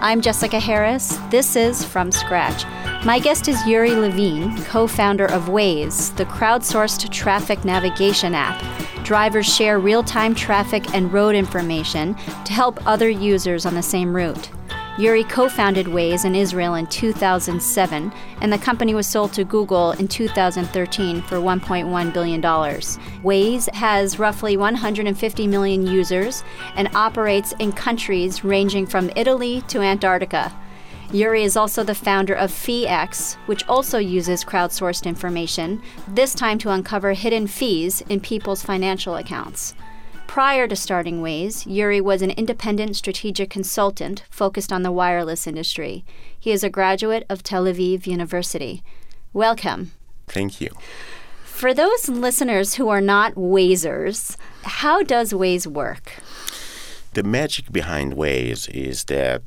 I'm Jessica Harris. This is From Scratch. My guest is Yuri Levine, co-founder of Waze, the crowdsourced traffic navigation app. Drivers share real-time traffic and road information to help other users on the same route. Yuri co-founded Waze in Israel in 2007, and the company was sold to Google in 2013 for $1.1 billion. Waze has roughly 150 million users and operates in countries ranging from Italy to Antarctica. Yuri is also the founder of FeeX, which also uses crowdsourced information, this time to uncover hidden fees in people's financial accounts. Prior to starting Waze, Yuri was an independent strategic consultant focused on the wireless industry. He is a graduate of Tel Aviv University. Welcome. Thank you. For those listeners who are not Wazers, how does Waze work? The magic behind Waze is that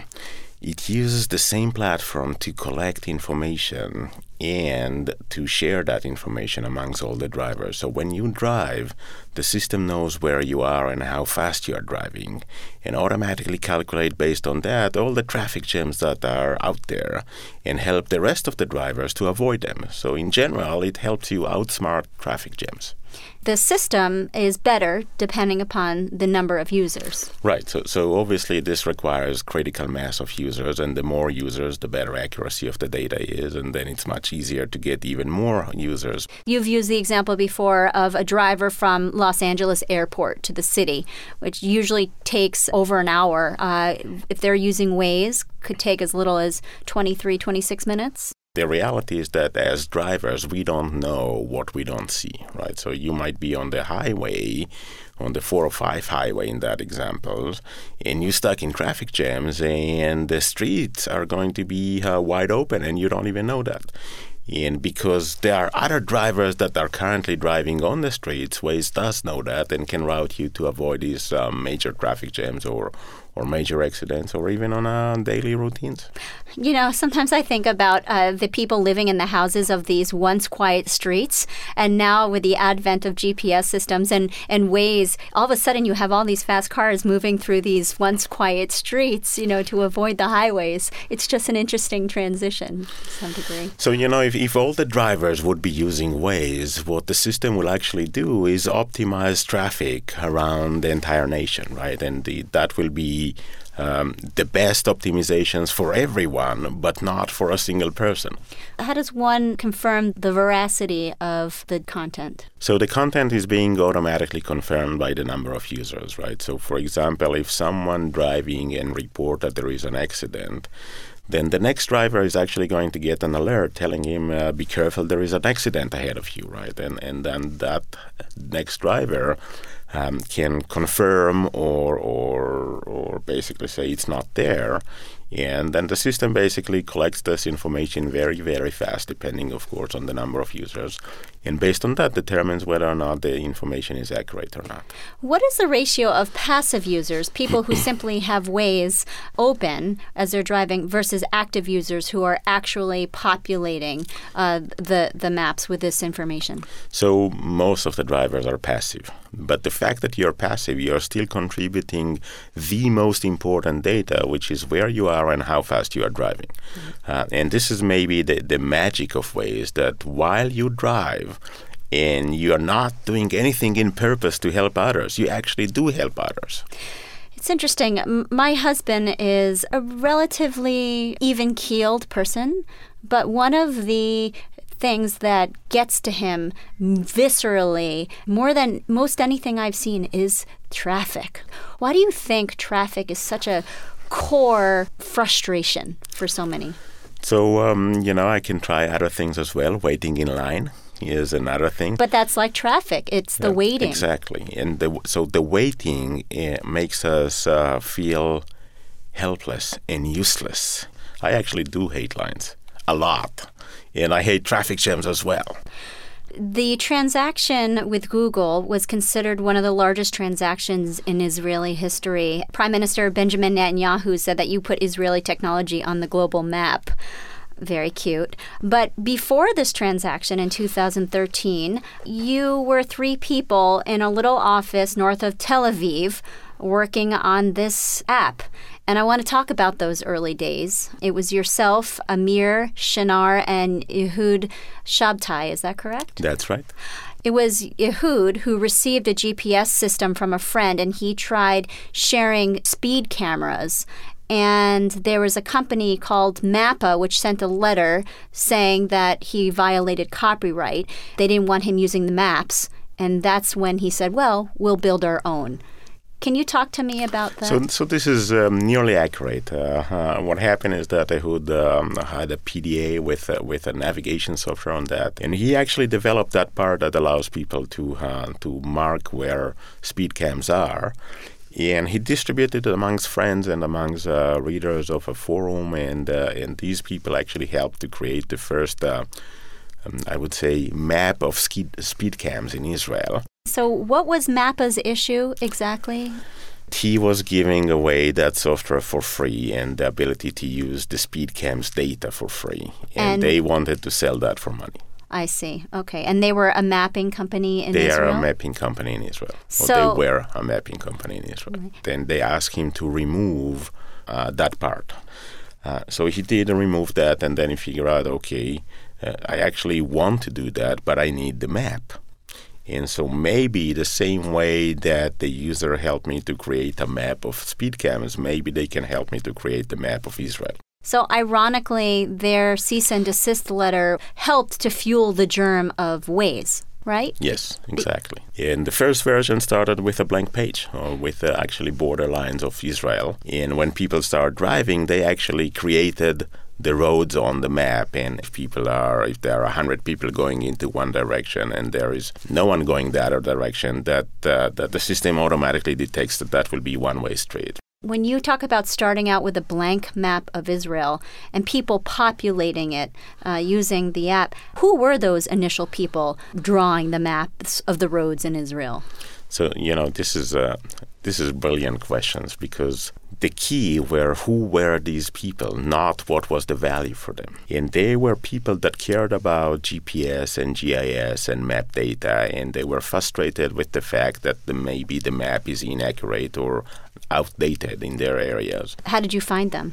it uses the same platform to collect information and to share that information amongst all the drivers. So when you drive, the system knows where you are and how fast you are driving and automatically calculate based on that all the traffic jams that are out there and help the rest of the drivers to avoid them. So in general, it helps you outsmart traffic jams. The system is better depending upon the number of users. Right. So obviously this requires critical mass of users, and the more users, the better accuracy of the data is, and then it's much easier to get even more users. You've used the example before of a driver from Los Angeles airport to the city, which usually takes over an hour. If they're using Waze, could take as little as 23, 26 minutes. The reality is that as drivers, we don't know what we don't see, right? So you might be on the highway, on the 405 highway in that example, and you're stuck in traffic jams, and the streets are going to be wide open, and you don't even know that. And because there are other drivers that are currently driving on the streets, Waze does know that and can route you to avoid these major traffic jams or major accidents or even on daily routines. You know, sometimes I think about the people living in the houses of these once quiet streets, and now with the advent of GPS systems and Waze, all of a sudden you have all these fast cars moving through these once quiet streets, you know, to avoid the highways. It's just an interesting transition to some degree. So, you know, if all the drivers would be using Waze, what the system will actually do is optimize traffic around the entire nation, right? And that will be the best optimizations for everyone, but not for a single person. How does one confirm the veracity of the content? So the content is being automatically confirmed by the number of users, right? So, for example, if someone driving and report that there is an accident, then the next driver is actually going to get an alert telling him, be careful, there is an accident ahead of you, right? And then that next driver can confirm or basically say it's not there. And then the system basically collects this information very, very fast, depending, of course, on the number of users. And based on that, determines whether or not the information is accurate or not. What is the ratio of passive users, people who simply have Waze open as they're driving, versus active users who are actually populating the maps with this information? So most of the drivers are passive. But the fact that you're passive, you're still contributing the most important data, which is where you are and how fast you are driving. Mm-hmm. And this is maybe the magic of Waze, that while you drive and you're not doing anything in purpose to help others, you actually do help others. It's interesting. My husband is a relatively even-keeled person, but one of the things that gets to him viscerally, more than most anything I've seen, is traffic. Why do you think traffic is such a core frustration for so many? So, I can try other things as well. Waiting in line is another thing. But that's like traffic. It's the waiting. Exactly. And so the waiting makes us feel helpless and useless. I actually do hate lines a lot. And I hate traffic jams as well. The transaction with Google was considered one of the largest transactions in Israeli history. Prime Minister Benjamin Netanyahu said that you put Israeli technology on the global map. Very cute. But before this transaction in 2013, you were 3 people in a little office north of Tel Aviv working on this app. And I want to talk about those early days. It was yourself, Amir Shinar, and Ehud Shabtai. Is that correct? That's right. It was Ehud who received a GPS system from a friend, and he tried sharing speed cameras. And there was a company called Mappa which sent a letter saying that he violated copyright. They didn't want him using the maps. And that's when he said, well, we'll build our own. Can you talk to me about that? So this is nearly accurate. What happened is that Ehud had a PDA with a navigation software on that, and he actually developed that part that allows people to mark where speed cams are. And he distributed it amongst friends and amongst readers of a forum, and these people actually helped to create the first, I would say, map of speed cams in Israel. So what was Mappa's issue exactly? He was giving away that software for free and the ability to use the speed cams data for free. And they wanted to sell that for money. I see. Okay. And they were a mapping company in Israel? They are a mapping company in Israel. They were a mapping company in Israel. Right. Then they asked him to remove that part. So he did remove that, and then he figured out, okay, I actually want to do that, but I need the map. And so maybe the same way that the user helped me to create a map of speed cams, maybe they can help me to create the map of Israel. So ironically, their cease and desist letter helped to fuel the germ of Waze, right? Yes, exactly. And the first version started with a blank page, with actually borderlines of Israel. And when people start driving, they actually created the roads on the map, and if there are 100 people going into one direction and there is no one going the other direction, that the system automatically detects that will be one-way street. When you talk about starting out with a blank map of Israel and people populating it using the app, who were those initial people drawing the maps of the roads in Israel? So, this is brilliant questions, because the key were who were these people, not what was the value for them. And they were people that cared about GPS and GIS and map data, and they were frustrated with the fact that maybe the map is inaccurate or outdated in their areas. How did you find them?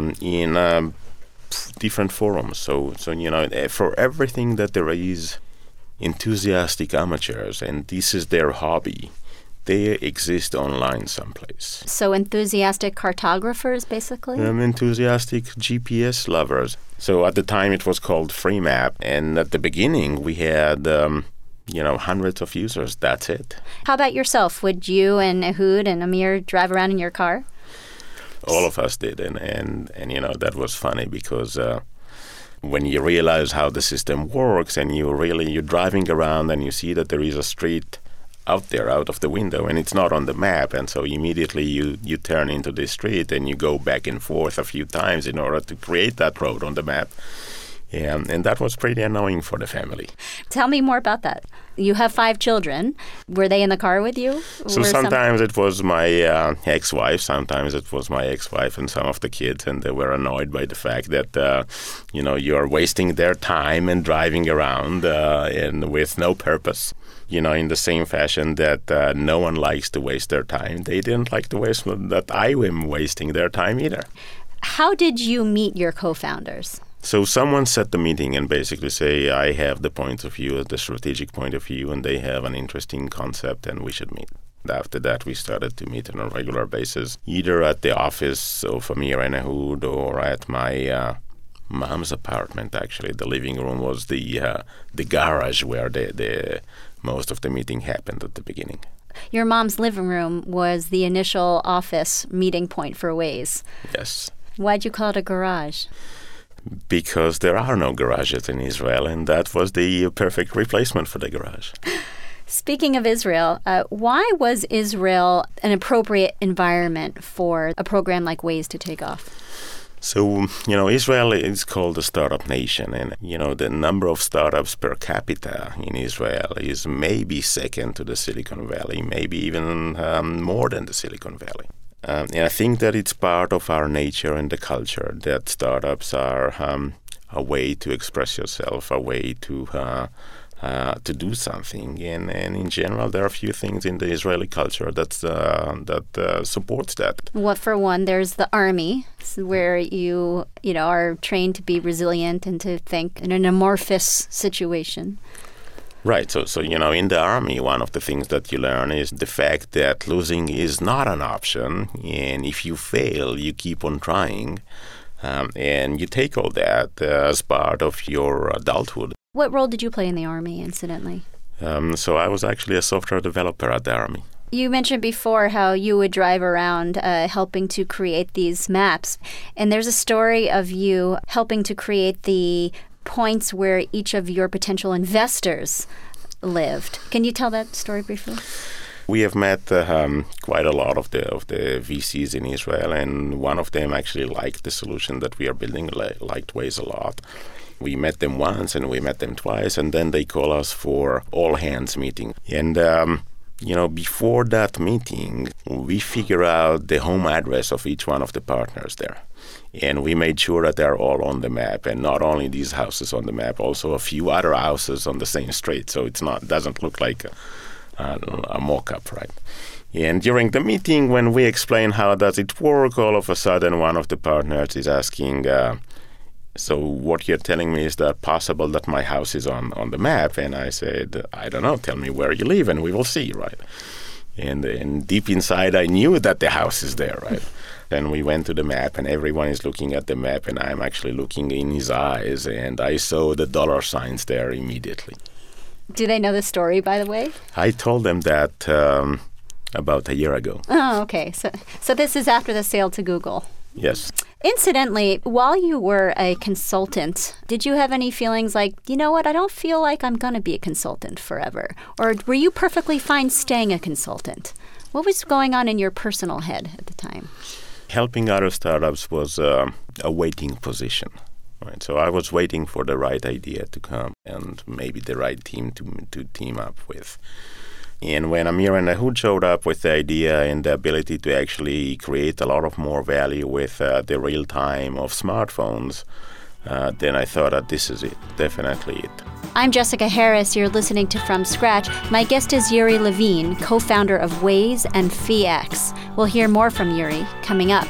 In different forums. So for everything that there is enthusiastic amateurs, and this is their hobby, they exist online someplace. So enthusiastic cartographers, basically? Enthusiastic GPS lovers. So at the time it was called FreeMap, and at the beginning we had hundreds of users. That's it. How about yourself? Would you and Ehud and Amir drive around in your car? All of us did, and that was funny, because when you realize how the system works and you're driving around and you see that there is a street out there, out of the window, and it's not on the map, and so immediately you turn into the street and you go back and forth a few times in order to create that road on the map. And that was pretty annoying for the family. Tell me more about that. You have 5 children. Were they in the car with you? So sometimes it was my ex-wife, sometimes it was my ex-wife and some of the kids, and they were annoyed by the fact that, you're wasting their time and driving around and with no purpose. In the same fashion that no one likes to waste their time. They didn't like to waste that I am wasting their time either. How did you meet your co-founders? So someone set the meeting and basically say, I have the point of view, the strategic point of view, and they have an interesting concept and we should meet. After that, we started to meet on a regular basis, either at the office of Amir and Ehud or at my mom's apartment, actually. The living room was the garage where the most of the meeting happened at the beginning. Your mom's living room was the initial office meeting point for Waze. Yes. Why'd you call it a garage? Because there are no garages in Israel, and that was the perfect replacement for the garage. Speaking of Israel, why was Israel an appropriate environment for a program like Waze to take off? So, Israel is called a startup nation, and, the number of startups per capita in Israel is maybe second to the Silicon Valley, maybe even more than the Silicon Valley. And I think that it's part of our nature and the culture that startups are a way to express yourself, a way to to do something. And in general, there are a few things in the Israeli culture that supports that. What, for one, there's the army, where you are trained to be resilient and to think in an amorphous situation. Right. So in the army, one of the things that you learn is the fact that losing is not an option. And if you fail, you keep on trying. And you take all that as part of your adulthood. What role did you play in the army, incidentally? So I was actually a software developer at the army. You mentioned before how you would drive around helping to create these maps. And there's a story of you helping to create the points where each of your potential investors lived. Can you tell that story briefly? We have met quite a lot of the VCs in Israel, and one of them actually liked the solution that we are building, liked Waze a lot. We met them once and we met them twice, and then they call us for all-hands meeting. And before that meeting, we figure out the home address of each one of the partners there. And we made sure that they're all on the map, and not only these houses on the map, also a few other houses on the same street. So doesn't look like a mock-up, right? And during the meeting, when we explain how does it work, all of a sudden one of the partners is asking, so what you're telling me is that possible that my house is on the map? And I said, I don't know, tell me where you live and we will see, right? And deep inside, I knew that the house is there, right? Then we went to the map, and everyone is looking at the map, and I'm actually looking in his eyes, and I saw the dollar signs there immediately. Do they know the story, by the way? I told them that about a year ago. Oh, okay. So this is after the sale to Google. Yes. Incidentally, while you were a consultant, did you have any feelings like, you know what, I don't feel like I'm going to be a consultant forever? Or were you perfectly fine staying a consultant? What was going on in your personal head at the time? Helping other startups was a waiting position. Right, so I was waiting for the right idea to come and maybe the right team to team up with. And when Amir and Ehud showed up with the idea and the ability to actually create a lot of more value with the real time of smartphones, then I thought that this is it, definitely it. I'm Jessica Harris. You're listening to From Scratch. My guest is Yuri Levine, co-founder of Waze and FeeX. We'll hear more from Yuri coming up.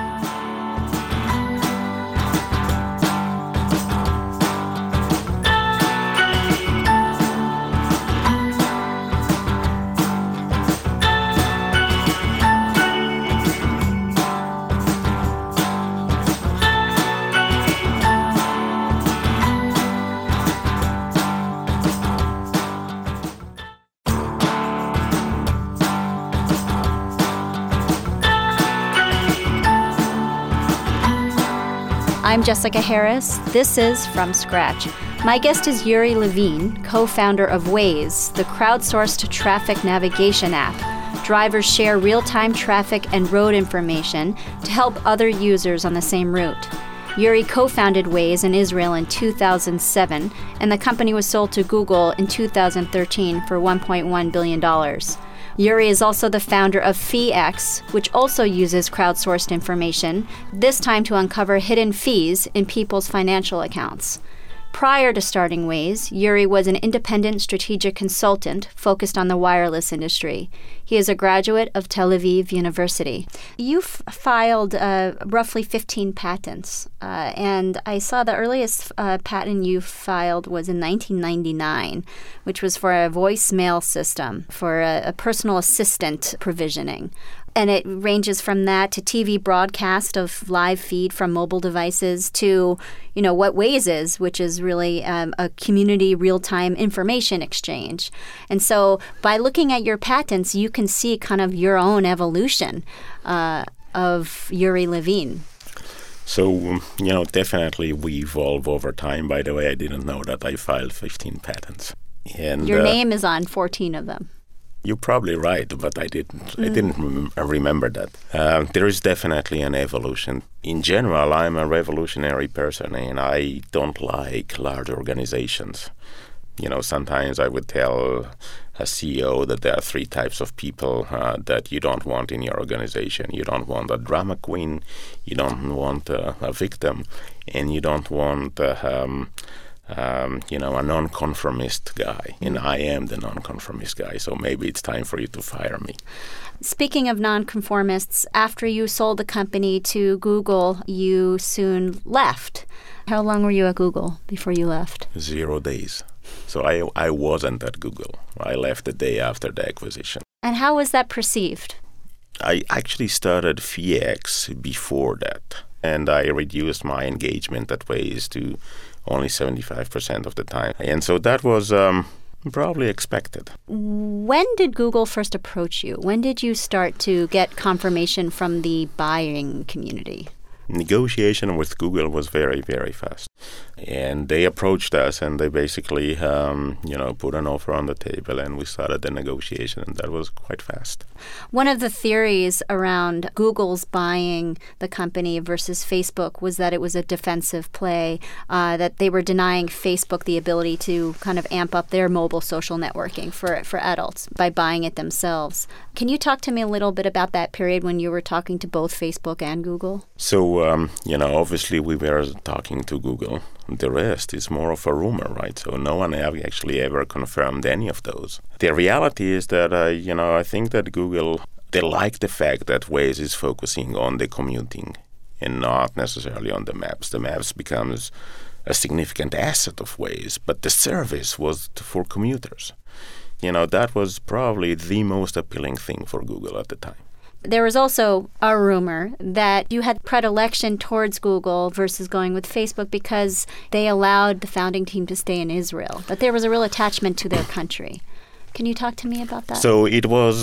I'm Jessica Harris. This is From Scratch. My guest is Yuri Levine, co-founder of Waze, the crowdsourced traffic navigation app. Drivers share real-time traffic and road information to help other users on the same route. Yuri co-founded Waze in Israel in 2007, and the company was sold to Google in 2013 for $1.1 billion. Yuri is also the founder of FeeX, which also uses crowdsourced information, this time to uncover hidden fees in people's financial accounts. Prior to starting Waze, Yuri was an independent strategic consultant focused on the wireless industry. He is a graduate of Tel Aviv University. You've filed roughly 15 patents, and I saw the earliest patent you filed was in 1999, which was for a voicemail system for a personal assistant provisioning. And it ranges from that to TV broadcast of live feed from mobile devices to, what Waze is, which is really a community real-time information exchange. And so by looking at your patents, you can see kind of your own evolution of Yuri Levine. So, definitely we evolve over time. By the way, I didn't know that I filed 15 patents. And your name is on 14 of them. You're probably right, but I didn't remember that. There is definitely an evolution. In general, I'm a revolutionary person, and I don't like large organizations. Sometimes I would tell a CEO that there are three types of people that you don't want in your organization. You don't want a drama queen, you don't want a victim, and you don't want a nonconformist guy, and I am the nonconformist guy, so maybe it's time for you to fire me. Speaking of nonconformists, after you sold the company to Google, you soon left. How long were you at Google before you left? 0 days. So I wasn't at Google. I left the day after the acquisition. And how was that perceived? I actually started FIEX before that, and I reduced my engagement at Waze to only 75% of the time. And so that was probably expected. When did Google first approach you? When did you start to get confirmation from the buying community? Negotiation with Google was very, very fast. And they approached us and they basically, put an offer on the table, and we started the negotiation, and that was quite fast. One of the theories around Google's buying the company versus Facebook was that it was a defensive play, that they were denying Facebook the ability to kind of amp up their mobile social networking for adults by buying it themselves. Can you talk to me a little bit about that period when you were talking to both Facebook and Google? So, obviously we were talking to Google. The rest is more of a rumor, right? So no one actually ever confirmed any of those. The reality is that, I think that Google, they like the fact that Waze is focusing on the commuting and not necessarily on the maps. The maps becomes a significant asset of Waze, but the service was for commuters. That was probably the most appealing thing for Google at the time. There was also a rumor that you had predilection towards Google versus going with Facebook because they allowed the founding team to stay in Israel, that there was a real attachment to their country. Can you talk to me about that? So it was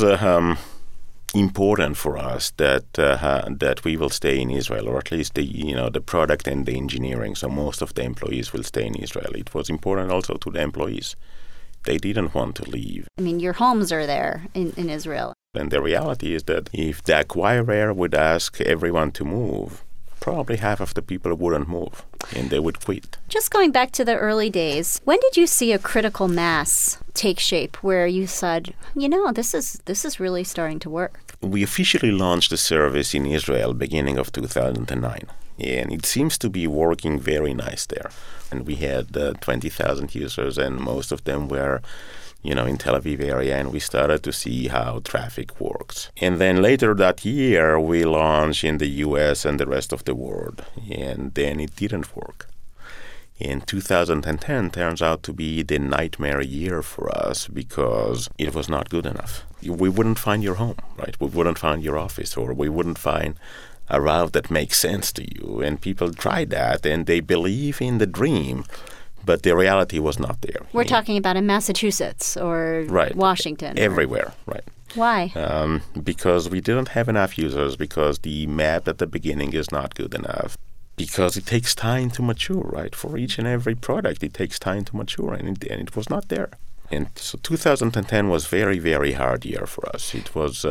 important for us that we will stay in Israel, or at least the product and the engineering. So most of the employees will stay in Israel. It was important also to the employees. They didn't want to leave. I mean, your homes are there in Israel. And the reality is that if the acquirer would ask everyone to move, probably half of the people wouldn't move and they would quit. Just going back to the early days, when did you see a critical mass take shape where you said, this is really starting to work? We officially launched the service in Israel beginning of 2009. And it seems to be working very nice there. And we had 20,000 users, and most of them were in Tel Aviv area, and we started to see how traffic works. And then later that year, we launched in the US and the rest of the world, and then it didn't work. In 2010 turns out to be the nightmare year for us because it was not good enough. We wouldn't find your home, right? We wouldn't find your office, or we wouldn't find a route that makes sense to you. And people tried that, and they believe in the dream, but the reality was not there. We're talking about in Massachusetts or Washington. Everywhere, right. Why? Because we didn't have enough users, because the map at the beginning is not good enough, because it takes time to mature, right? For each and every product, it takes time to mature, and it was not there. And so 2010 was very, very hard year for us. It was...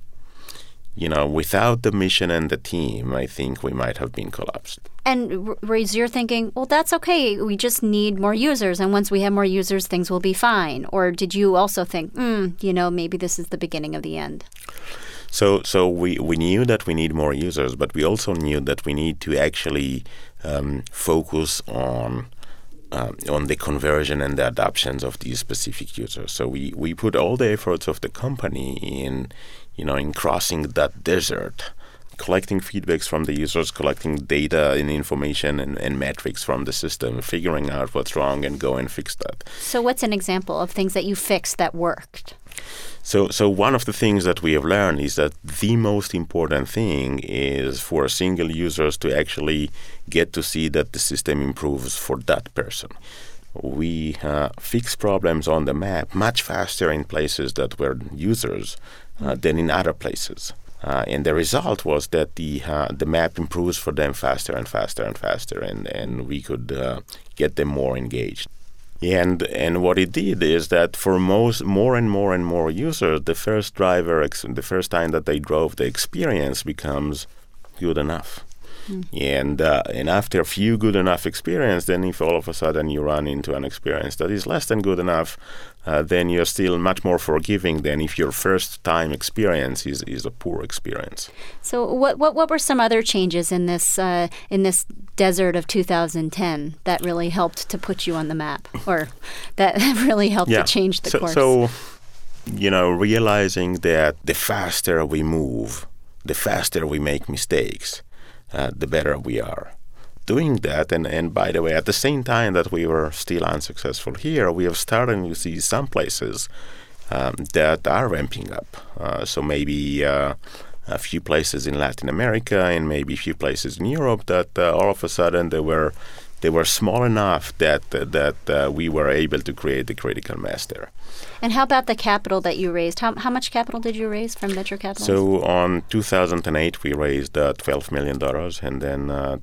without the mission and the team, I think we might have been collapsed. And Rez, you're thinking, well, that's okay. We just need more users. And once we have more users, things will be fine. Or did you also think, maybe this is the beginning of the end? So we knew that we need more users, but we also knew that we need to actually focus on the conversion and the adoptions of these specific users. So we put all the efforts of the company in crossing that desert, collecting feedbacks from the users, collecting data and information and metrics from the system, figuring out what's wrong and go and fix that. So what's an example of things that you fixed that worked? So one of the things that we have learned is that the most important thing is for single users to actually get to see that the system improves for that person. We fix problems on the map much faster in places that were users than in other places. And the result was that the map improves for them faster and faster and faster, and we could get them more engaged. And what it did is that for more and more users, the first time that they drove, the experience becomes good enough. And after a few good enough experience, then if all of a sudden you run into an experience that is less than good enough, then you're still much more forgiving than if your first time experience is a poor experience. So what were some other changes in this desert of 2010 that really helped to put you on the map, or that really helped to change the course? So, realizing that the faster we move, the faster we make mistakes, the better we are. Doing that, and by the way, at the same time that we were still unsuccessful here, we have started to see some places that are ramping up. So maybe a few places in Latin America and maybe a few places in Europe that all of a sudden they were small enough that we were able to create the critical mass there. And how about the capital that you raised? How much capital did you raise from venture capitalists? So on 2008, we raised $12 million. And then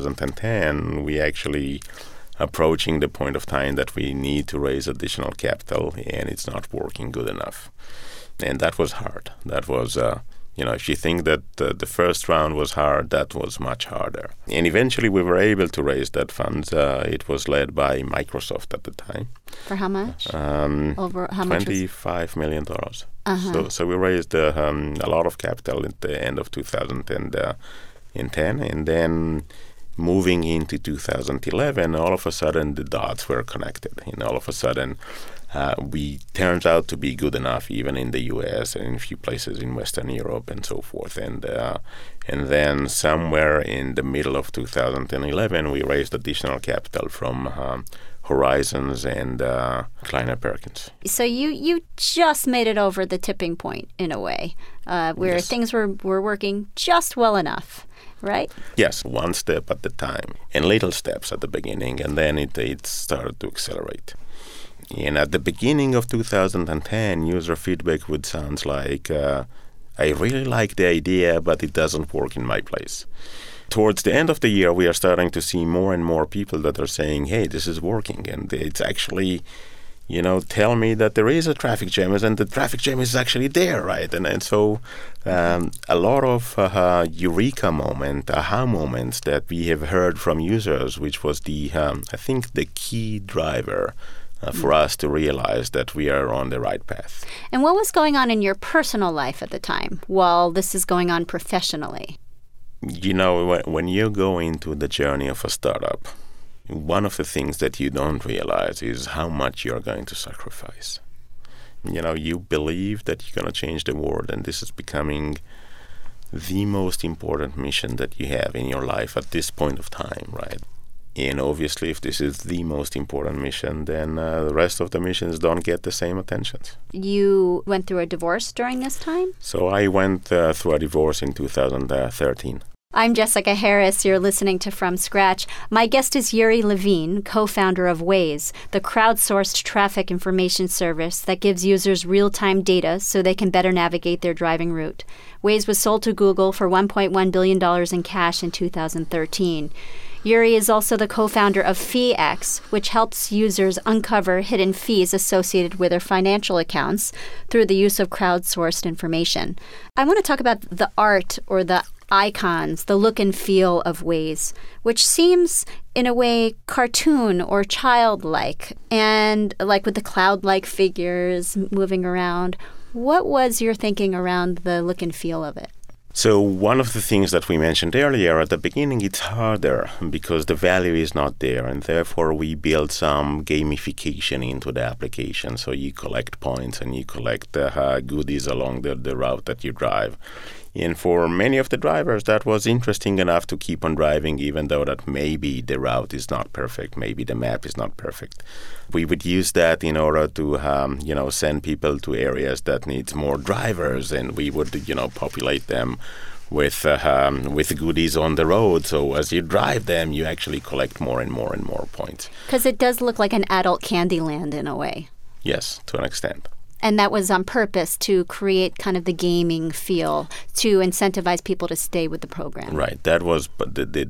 2010, we actually approaching the point of time that we need to raise additional capital, and it's not working good enough. And that was hard. That was... if you think that the first round was hard, that was much harder. And eventually we were able to raise that funds. It was led by Microsoft at the time. For how much? Over how much? $25 million. So we raised a lot of capital at the end of 2010. And then moving into 2011, all of a sudden the dots were connected. And all of a sudden we turned out to be good enough even in the U.S. and in a few places in Western Europe and so forth. And then somewhere in the middle of 2011, we raised additional capital from Horizons and Kleiner Perkins. So you just made it over the tipping point in a way, where things were working just well enough, right? Yes, one step at a time, and little steps at the beginning, and then it started to accelerate. And at the beginning of 2010, user feedback would sound like, I really like the idea, but it doesn't work in my place. Towards the end of the year, we are starting to see more and more people that are saying, hey, this is working. And it's actually, tell me that there is a traffic jam, and the traffic jam is actually there, right? And so a lot of eureka moment, aha moments that we have heard from users, which was I think the key driver for us to realize that we are on the right path. And what was going on in your personal life at the time while this is going on professionally? When you go into the journey of a startup, one of the things that you don't realize is how much you're going to sacrifice. You believe that you're going to change the world, and this is becoming the most important mission that you have in your life at this point of time, right? And obviously, if this is the most important mission, then the rest of the missions don't get the same attention. You went through a divorce during this time? So I went through a divorce in 2013. I'm Jessica Harris. You're listening to From Scratch. My guest is Yuri Levine, co-founder of Waze, the crowdsourced traffic information service that gives users real-time data so they can better navigate their driving route. Waze was sold to Google for $1.1 billion in cash in 2013. Yuri is also the co-founder of FeeX, which helps users uncover hidden fees associated with their financial accounts through the use of crowdsourced information. I want to talk about the art or the icons, the look and feel of Waze, which seems in a way cartoon or childlike, and like with the cloud-like figures moving around. What was your thinking around the look and feel of it? So one of the things that we mentioned earlier at the beginning, it's harder because the value is not there, and therefore we build some gamification into the application. So you collect points and you collect goodies along the route that you drive. And for many of the drivers, that was interesting enough to keep on driving, even though that maybe the route is not perfect, maybe the map is not perfect. We would use that in order to, send people to areas that needs more drivers, and we would, populate them with goodies on the road. So as you drive them, you actually collect more and more and more points. Because it does look like an adult Candyland in a way. Yes, to an extent. And that was on purpose to create kind of the gaming feel to incentivize people to stay with the program. Right. That was, but the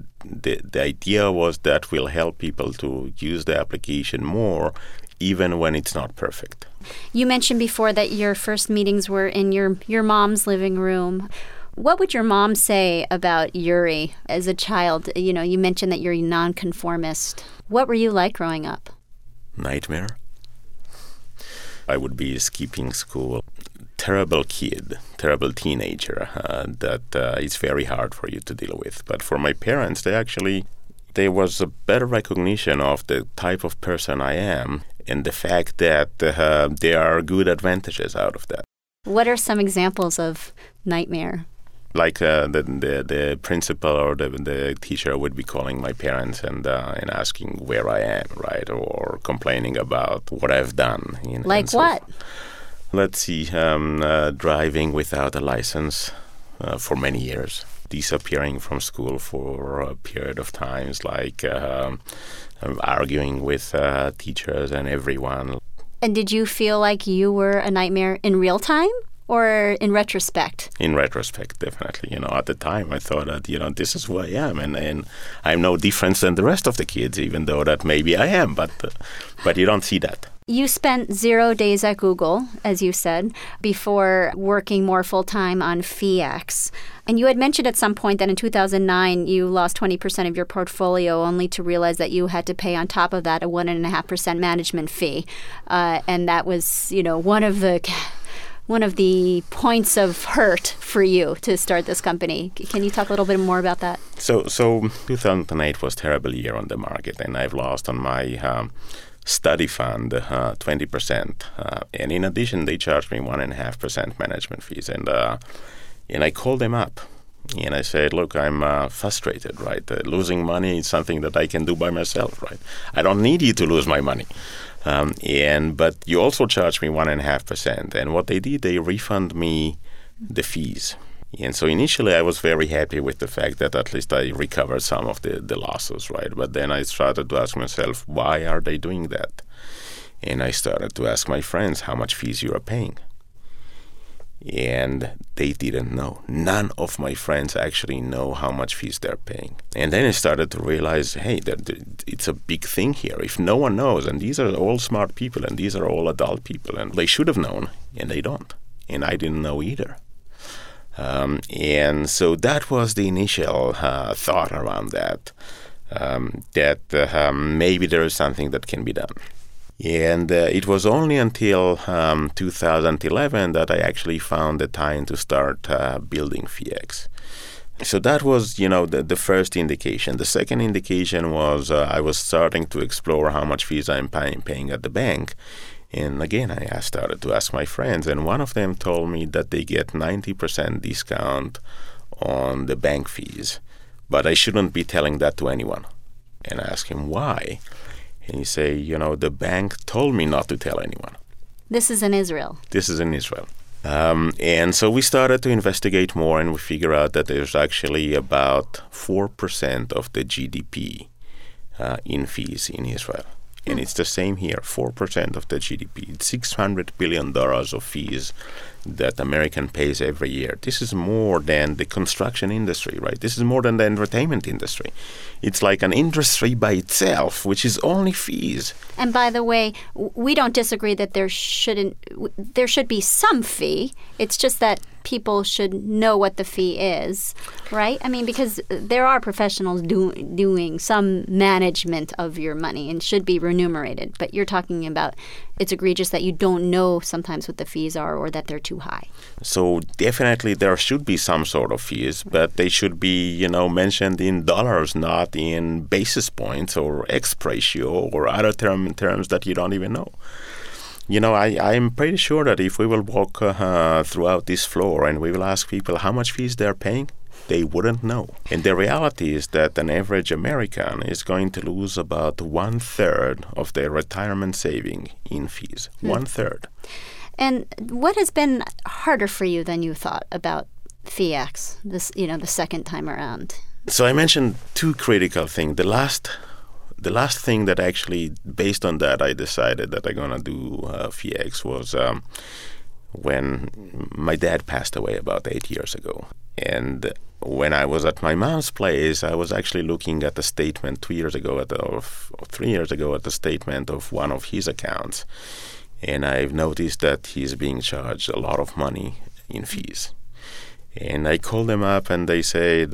idea was that will help people to use the application more, even when it's not perfect. You mentioned before that your first meetings were in your mom's living room. What would your mom say about Yuri as a child? You mentioned that you're a nonconformist. What were you like growing up? Nightmare. I would be skipping school. Terrible kid, terrible teenager that it's very hard for you to deal with. But for my parents, there was a better recognition of the type of person I am and the fact that there are good advantages out of that. What are some examples of nightmare? Like the principal or the teacher would be calling my parents and asking where I am, right, or complaining about what I've done. Like what? Let's see, driving without a license for many years, disappearing from school for a period of times, like arguing with teachers and everyone. And did you feel like you were a nightmare in real time? Or in retrospect? In retrospect, definitely. At the time, I thought that, this is who I am. And I'm no different than the rest of the kids, even though that maybe I am. But you don't see that. You spent 0 days at Google, as you said, before working more full-time on FeeX. And you had mentioned at some point that in 2009, you lost 20% of your portfolio only to realize that you had to pay on top of that a 1.5% management fee. And that was, one of the points of hurt for you to start this company. Can you talk a little bit more about that? So 2008 was a terrible year on the market, and I've lost on my study fund 20%. And in addition, they charged me 1.5% management fees. And I called them up. And I said, look, I'm frustrated, right? Losing money is something that I can do by myself, right? I don't need you to lose my money. But you also charge me 1.5%. And what they did, they refund me the fees. And so initially I was very happy with the fact that at least I recovered some of the losses, right? But then I started to ask myself, why are they doing that? And I started to ask my friends how much fees you are paying. And they didn't know. None of my friends actually know how much fees they're paying. And then I started to realize, hey, it's a big thing here. If no one knows, and these are all smart people, and these are all adult people, and they should have known, and they don't. And I didn't know either. And so that was the initial thought around that, maybe there is something that can be done. And it was only until 2011 that I actually found the time to start building FeeX. So that was, the first indication. The second indication was I was starting to explore how much fees I'm paying at the bank. And again, I started to ask my friends, and one of them told me that they get 90% discount on the bank fees, but I shouldn't be telling that to anyone. And I asked him why. And he say, the bank told me not to tell anyone. This is in Israel. This is in Israel. And so we started to investigate more, and we figure out that there's actually about 4% of the GDP in fees in Israel. And it's the same here, 4% of the GDP. It's $600 billion of fees that American pays every year. This is more than the construction industry, right? This is more than the entertainment industry. It's like an industry by itself, which is only fees. And by the way, we don't disagree that there should be some fee. It's just that people should know what the fee is, right? I mean, because there are professionals doing some management of your money and should be remunerated. But you're talking about it's egregious that you don't know sometimes what the fees are or that they're too high. So definitely there should be some sort of fees, but they should be, mentioned in dollars, not in basis points or X ratio or other terms that you don't even know. I'm pretty sure that if we will walk throughout this floor and we will ask people how much fees they're paying, they wouldn't know. And the reality is that an average American is going to lose about 1/3 of their retirement saving in fees. 1/3. And what has been harder for you than you thought about FeeX, the second time around? So I mentioned two critical things. The last thing that actually, based on that, I decided that I'm going to do FeeX was when my dad passed away about 8 years ago. And when I was at my mom's place, I was actually looking at the statement 2 years ago, or 3 years ago, at the statement of one of his accounts. And I've noticed that he's being charged a lot of money in fees. And I called them up and they said,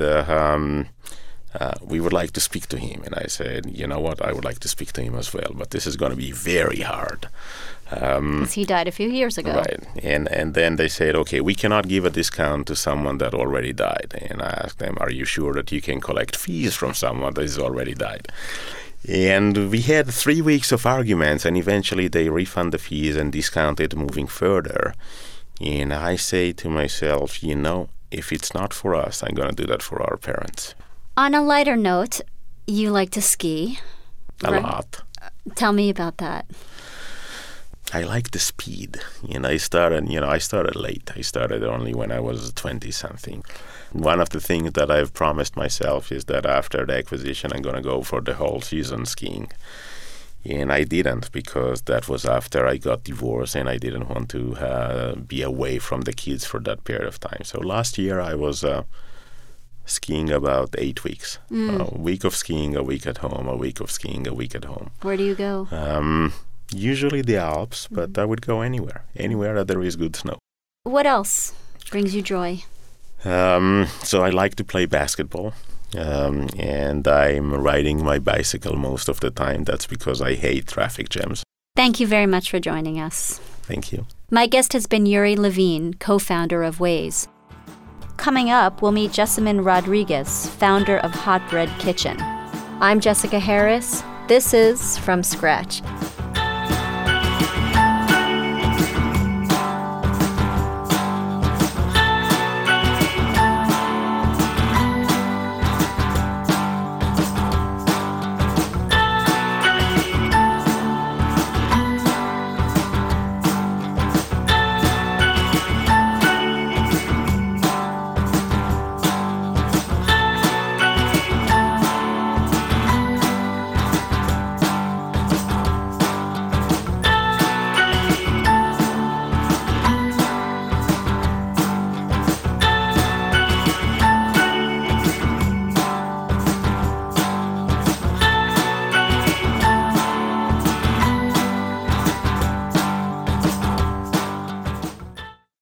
we would like to speak to him. And I said, you know what, I would like to speak to him as well, but this is going to be very hard. Because he died a few years ago. Right. And then they said, okay, we cannot give a discount to someone that already died. And I asked them, are you sure that you can collect fees from someone that has already died? And we had 3 weeks of arguments, and eventually they refund the fees and discount it moving further. And I say to myself, if it's not for us, I'm going to do that for our parents. On a lighter note, you like to ski. A lot. Tell me about that. I like the speed. I started late. I started only when I was 20-something. One of the things that I've promised myself is that after the acquisition, I'm going to go for the whole season skiing. And I didn't, because that was after I got divorced and I didn't want to be away from the kids for that period of time. So last year I was skiing about 8 weeks. A week of skiing, a week at home, a week of skiing, a week at home. Where do you go? Usually the Alps, but I would go anywhere that there is good snow. What else brings you joy? So I like to play basketball, and I'm riding my bicycle most of the time. That's because I hate traffic jams. Thank you very much for joining us. Thank you. My guest has been Yuri Levine, co-founder of Waze. Coming up, we'll meet Jessamine Rodriguez, founder of Hot Bread Kitchen. I'm Jessica Harris. This is From Scratch.